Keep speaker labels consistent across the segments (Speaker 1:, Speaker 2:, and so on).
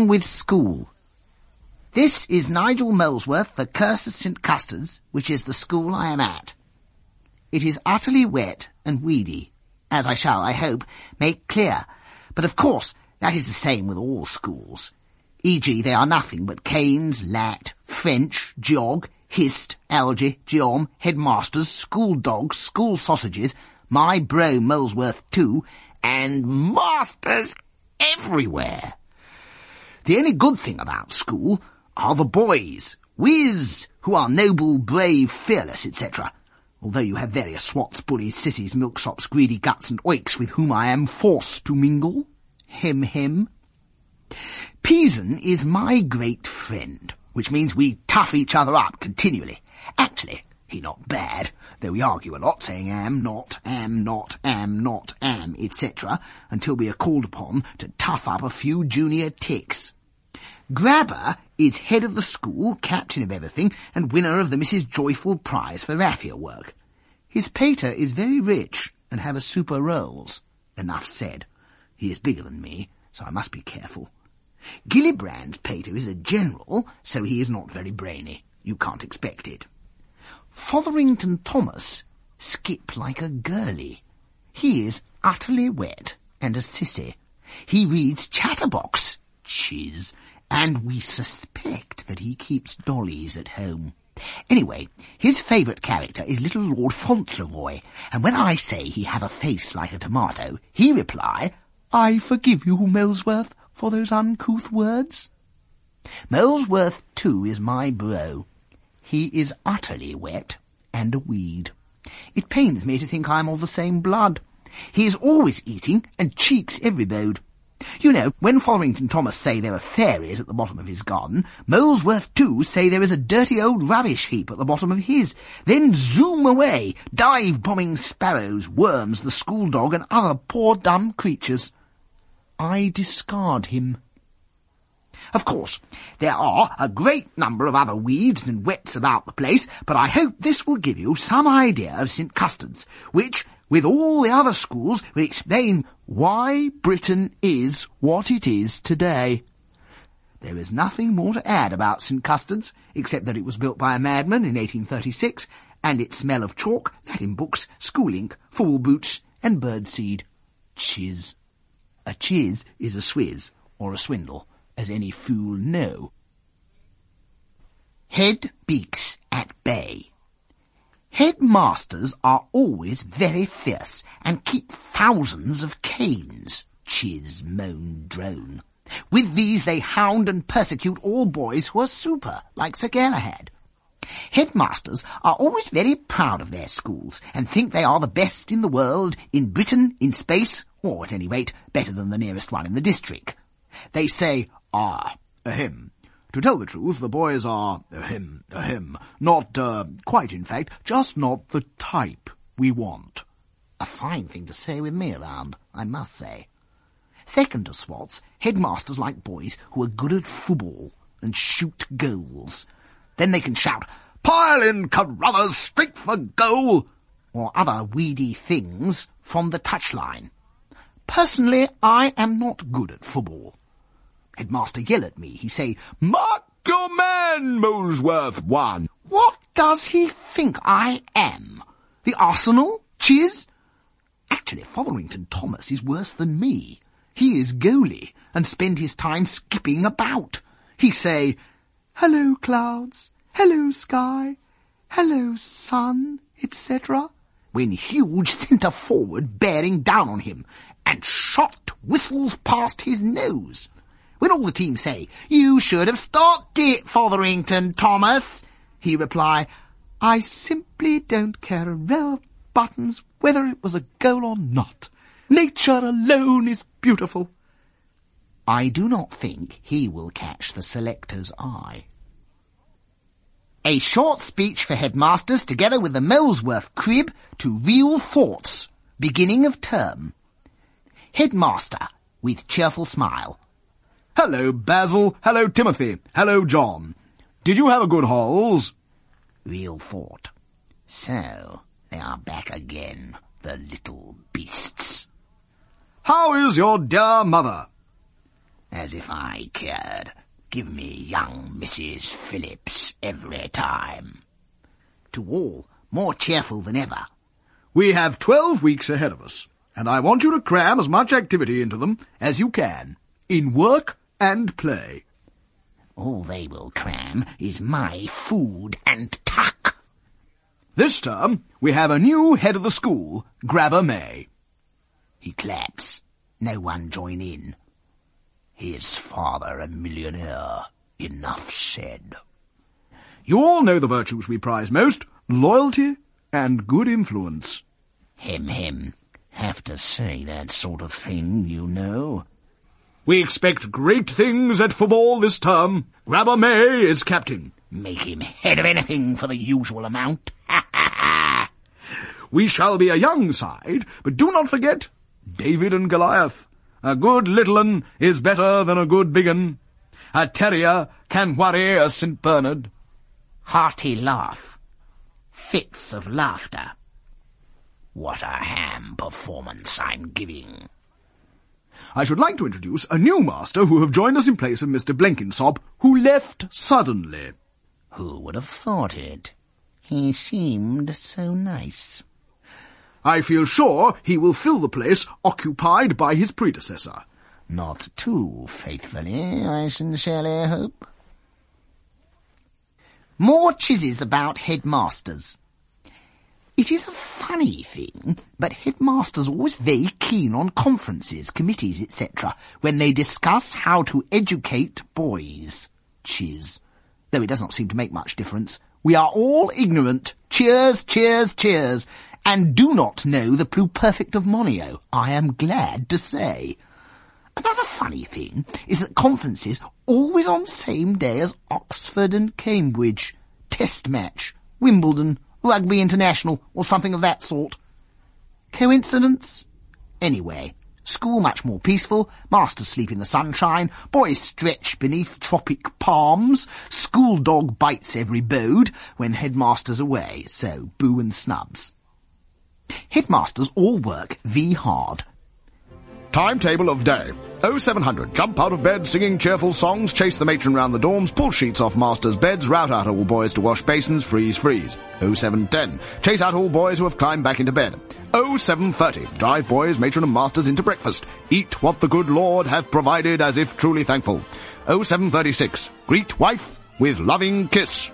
Speaker 1: On with school. This is Nigel Molesworth, the Curse of St. Custard's, which is the school I am at. It is utterly wet and weedy, as I shall, I hope, make clear. But of course, that is the same with all schools. E.g., they are nothing but canes, lat, French, geog, hist, algae, geom, headmasters, school dogs, school sausages, my bro Molesworth too, and masters everywhere. The only good thing about school are the boys, whiz, who are noble, brave, fearless, etc., although you have various swats, bullies, sissies, milksops, greedy guts, and oiks with whom I am forced to mingle. Hem, hem. Peason is my great friend, which means we tough each other up continually. Actually, he not bad, though we argue a lot, saying am, not, am, etc., until we are called upon to tough up a few junior ticks. Grabber is head of the school, captain of everything, and winner of the Mrs. Joyful Prize for raffia work. His pater is very rich and have a super rolls. Enough said. He is bigger than me, so I must be careful. Gillibrand's pater is a general, so he is not very brainy. You can't expect it. Fotherington Thomas skip like a girlie. He is utterly wet and a sissy. He reads Chatterbox, chiz, and we suspect that he keeps dollies at home. Anyway, his favourite character is little Lord Fauntleroy, and when I say he have a face like a tomato, he reply, I forgive you, Molesworth, for those uncouth words. Molesworth, too, is my bro. He is utterly wet and a weed. It pains me to think I am of the same blood. He is always eating and cheeks every bode. You know, when Fotherington Thomas say there are fairies at the bottom of his garden, Molesworth too say there is a dirty old rubbish heap at the bottom of his. Then zoom away, dive-bombing sparrows, worms, the school dog, and other poor dumb creatures. I discard him. Of course, there are a great number of other weeds and wets about the place, but I hope this will give you some idea of St. Custard's, which, with all the other schools, will explain why Britain is what it is today. There is nothing more to add about St. Custard's, except that it was built by a madman in 1836, and its smell of chalk, Latin books, school ink, fool boots, and birdseed. Chiz. A chiz is a swizz, or a swindle, as any fool know. Head beaks at bay. Headmasters are always very fierce and keep thousands of canes, chiz, moan, drone. With these they hound and persecute all boys who are super, like Sir Galahad. Headmasters are always very proud of their schools and think they are the best in the world, in Britain, in space, or at any rate, better than the nearest one in the district. They say, ahem. To tell the truth, the boys are, ahem, not, quite in fact, just not the type we want. A fine thing to say with me around, I must say. Second to swots, headmasters like boys who are good at football and shoot goals. Then they can shout, pile in, Carruthers, straight for goal, or other weedy things from the touchline. Personally, I am not good at football. Headmaster yell at me. He say, mark your man, Molesworth one. What does he think I am? The Arsenal? Chiz? Actually, Fotherington Thomas is worse than me. He is goalie and spend his time skipping about. He say, hello, clouds, hello, sky, hello, sun, etc., when huge centre forward bearing down on him, and shot whistles past his nose. When all the team say, you should have stopped it, Fotherington Thomas, he reply, I simply don't care a row of buttons whether it was a goal or not. Nature alone is beautiful. I do not think he will catch the selector's eye. A short speech for headmasters together with the Molesworth crib to real thoughts. Beginning of term. Headmaster, with cheerful smile.
Speaker 2: Hello, Basil. Hello, Timothy. Hello, John. Did you have a good halls?
Speaker 1: Real thought. So, they are back again, the little beasts.
Speaker 2: How is your dear mother?
Speaker 1: As if I cared. Give me young Mrs. Phillips every time. To all, more cheerful than ever.
Speaker 2: We have 12 weeks ahead of us, and I want you to cram as much activity into them as you can, in work and play.
Speaker 1: All they will cram is my food and tuck.
Speaker 2: This term, we have a new head of the school, Grabber May.
Speaker 1: He claps. No one join in. His father a millionaire. Enough said.
Speaker 2: You all know the virtues we prize most, loyalty and good influence.
Speaker 1: Hem. Have to say that sort of thing, you know.
Speaker 2: We expect great things at football this term. Grabber May is captain.
Speaker 1: Make him head of anything for the usual amount.
Speaker 2: We shall be a young side, but do not forget David and Goliath. A good little un is better than a good big un. A terrier can worry a St. Bernard.
Speaker 1: Hearty laugh. Fits of laughter. What a ham performance I'm giving.
Speaker 2: I should like to introduce a new master who have joined us in place of Mr. Blenkinsop, who left suddenly.
Speaker 1: Who would have thought it? He seemed so nice.
Speaker 2: I feel sure he will fill the place occupied by his predecessor.
Speaker 1: Not too faithfully, I sincerely hope. More chizzes about headmasters. It is a funny thing, but headmasters are always very keen on conferences, committees, etc., when they discuss how to educate boys. Chiz. Though it does not seem to make much difference. We are all ignorant. Cheers, cheers, cheers. And do not know the pluperfect of Monio, I am glad to say. Another funny thing is that conferences always on same day as Oxford and Cambridge. Test match, Wimbledon, Rugby International, or something of that sort. Coincidence? Anyway, school much more peaceful, masters sleep in the sunshine, boys stretch beneath tropic palms, school dog bites every bode when headmaster's away, so boo and snubs. Headmasters all work hard.
Speaker 2: Timetable of day. 0700, jump out of bed singing cheerful songs, chase the matron round the dorms, pull sheets off masters' beds, rout out all boys to wash basins, freeze. 0710, chase out all boys who have climbed back into bed. 0730, drive boys, matron and masters into breakfast. Eat what the good Lord hath provided as if truly thankful. 0736, greet wife with loving kiss.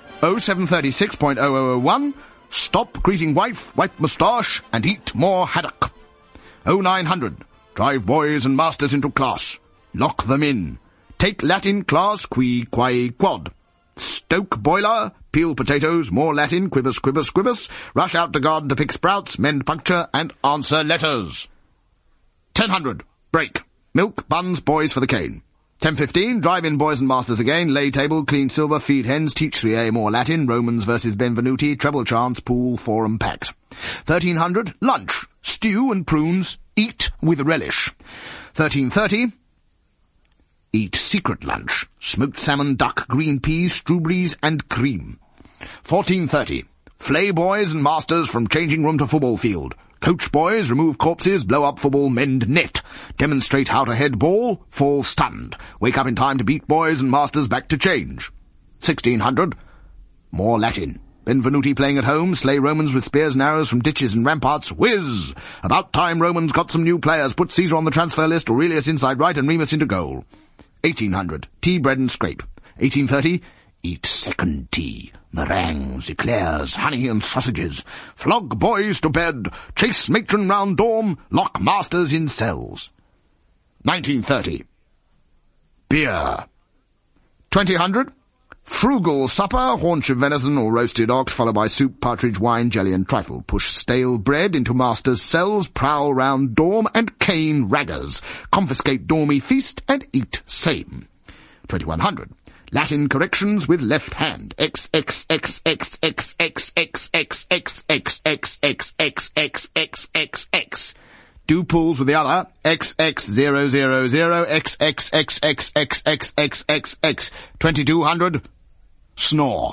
Speaker 2: 0736.0001, stop greeting wife, wipe moustache, and eat more haddock. 0900, drive boys and masters into class. Lock them in. Take Latin class qui quad. Stoke boiler, peel potatoes, more Latin, quibus. Rush out to garden to pick sprouts, mend puncture, and answer letters. 1000, break. Milk, buns, boys for the cane. 10:15, drive in boys and masters again, lay table, clean silver, feed hens, teach 3A more Latin, Romans versus Benvenuti, treble chance, pool, forum packed. 1300, lunch, stew and prunes, eat with relish. 13:30, eat secret lunch, smoked salmon, duck, green peas, strawberries and cream. 14:30, flay boys and masters from changing room to football field. Coach boys, remove corpses, blow up football, mend net. Demonstrate how to head ball, fall stunned. Wake up in time to beat boys and masters back to change. 1600, more Latin. Benvenuti playing at home, slay Romans with spears and arrows from ditches and ramparts, whiz! About time Romans got some new players, put Caesar on the transfer list, Aurelius inside right and Remus into goal. 1800, tea, bread and scrape. 1830, eat second tea. Meringues, eclairs, honey and sausages. Flog boys to bed. Chase matron round dorm. Lock masters in cells. 1930. Beer. 2000. Frugal supper, haunch of venison or roasted ox, followed by soup, partridge, wine, jelly and trifle. Push stale bread into masters' cells, prowl round dorm and cane raggers. Confiscate dormy feast and eat same. 2100. Latin corrections with left hand. X. Do pulls with the other. XX000 XX. 2200. Snore.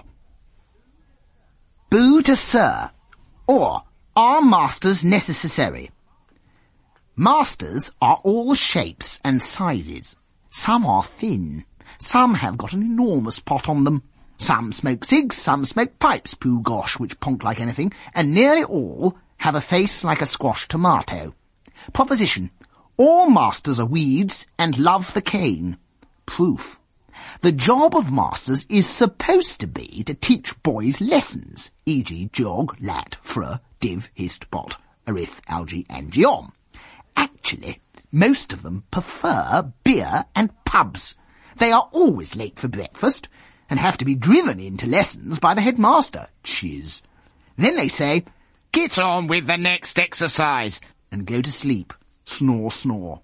Speaker 1: Boo to sir. Or, are masters necessary? Masters are all shapes and sizes. Some are thin. Some have got an enormous pot on them. Some smoke cigs, some smoke pipes, poo gosh, which ponk like anything, and nearly all have a face like a squash tomato. Proposition: all masters are weeds and love the cane. Proof: the job of masters is supposed to be to teach boys lessons, e.g. jog, lat, fr, div, hist, bot, arith, algae and geom. Actually, most of them prefer beer and pubs. They are always late for breakfast and have to be driven into lessons by the headmaster, chiz. Then they say, "Get on with the next exercise," and go to sleep. Snore, snore.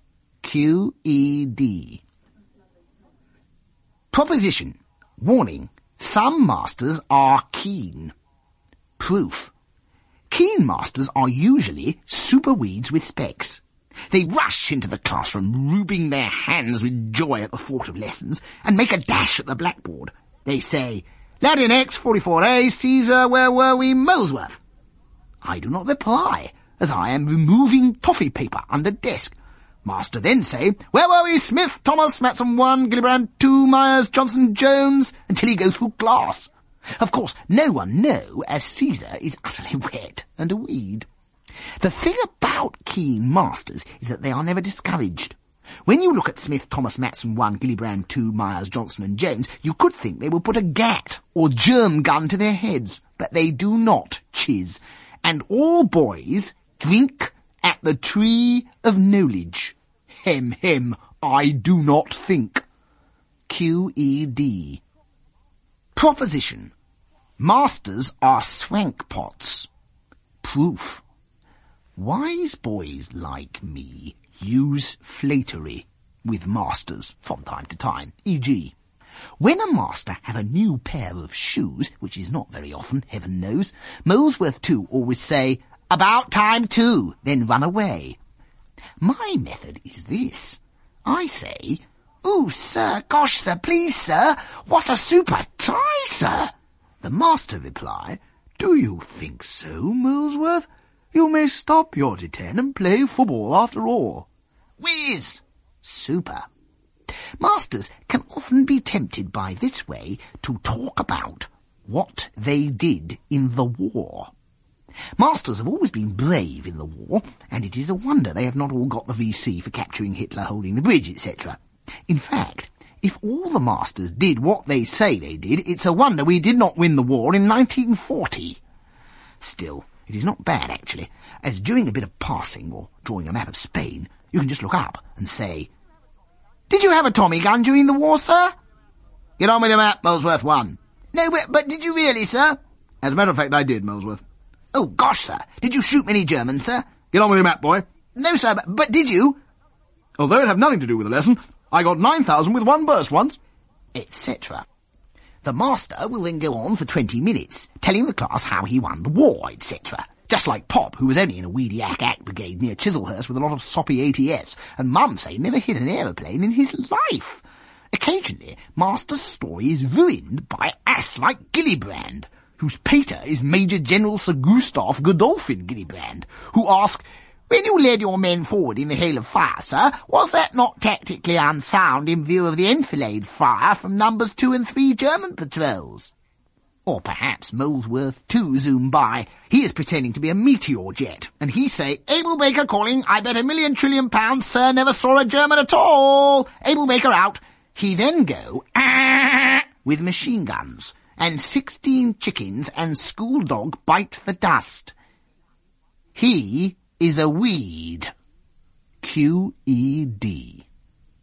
Speaker 1: QED. Proposition: warning, some masters are keen. Proof: keen masters are usually super weeds with specs. They rush into the classroom, rubbing their hands with joy at the thought of lessons, and make a dash at the blackboard. They say, "Latin X, 44A, Caesar, where were we, Molesworth?" I do not reply, as I am removing toffee paper under desk. Master then say, "Where were we, Smith, Thomas, Matson 1, Gillibrand 2, Myers, Johnson, Jones," until he goes through class. Of course, no one know, as Caesar is utterly wet and a weed. The thing about keen masters is that they are never discouraged. When you look at Smith, Thomas, Matson 1, Gillibrand 2, Myers, Johnson and Jones, you could think they will put a gat or germ gun to their heads, but they do not, chiz. And all boys drink at the tree of knowledge. Hem, hem, I do not think. QED. Proposition: masters are swank pots. Proof: wise boys like me use flattery with masters from time to time, e.g. when a master have a new pair of shoes, which is not very often, heaven knows, Molesworth too always say, "About time too," then run away. My method is this. I say, "Ooh, sir, gosh, sir, please, sir, what a super tie, sir." The master reply, "Do you think so, Molesworth? You may stop your D10 and play football after all." Whiz! Super. Masters can often be tempted by this way to talk about what they did in the war. Masters have always been brave in the war, and it is a wonder they have not all got the VC for capturing Hitler, holding the bridge, etc. In fact, if all the masters did what they say they did, it's a wonder we did not win the war in 1940. Still, it is not bad, actually, as during a bit of passing or drawing a map of Spain, you can just look up and say, "Did you have a Tommy gun during the war, sir?" "Get on with your map, Molesworth 1. "No, but did you really, sir?" "As a matter of fact, I did, Molesworth." "Oh, gosh, sir. Did you shoot many Germans, sir?"
Speaker 2: "Get on with your map, boy."
Speaker 1: "No, sir, but did you?"
Speaker 2: "Although it had nothing to do with the lesson, I got 9,000 with one burst once."
Speaker 1: Etc. The master will then go on for 20 minutes, telling the class how he won the war, etc. Just like Pop, who was only in a weedy ack brigade near Chislehurst with a lot of soppy ATS, and Mum say never hit an aeroplane in his life. Occasionally, Master's story is ruined by ass like Gillibrand, whose pater is Major General Sir Gustav Godolphin Gillibrand, who ask, "When you led your men forward in the hail of fire, sir, was that not tactically unsound in view of the enfilade fire from numbers 2 and 3 German patrols?" Or perhaps Molesworth too zoom by. He is pretending to be a meteor jet, and he say, "Abel Baker calling, I bet £1,000,000 trillion, sir, never saw a German at all. Abel Baker out." He then go, with machine guns, and 16 chickens and school dog bite the dust. He is a weed. QED.